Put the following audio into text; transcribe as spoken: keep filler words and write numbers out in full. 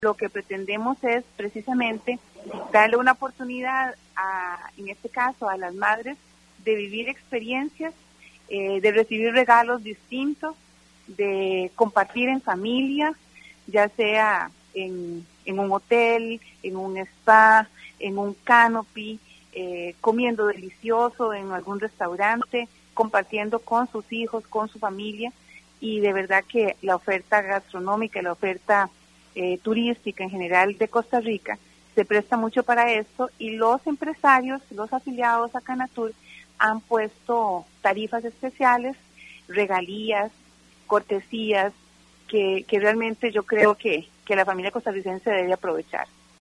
Lo que pretendemos es precisamente darle una oportunidad, a, en este caso, a las madres de vivir experiencias, eh, de recibir regalos distintos, de compartir en familia, ya sea en, en un hotel, en un spa, en un canopy, eh, comiendo delicioso en algún restaurante, compartiendo con sus hijos, con su familia, y de verdad que la oferta gastronómica, la oferta eh, turística en general de Costa Rica se presta mucho para esto, y los empresarios, los afiliados a Canatur han puesto tarifas especiales, regalías, cortesías, que, que realmente yo creo que, que la familia costarricense debe aprovechar.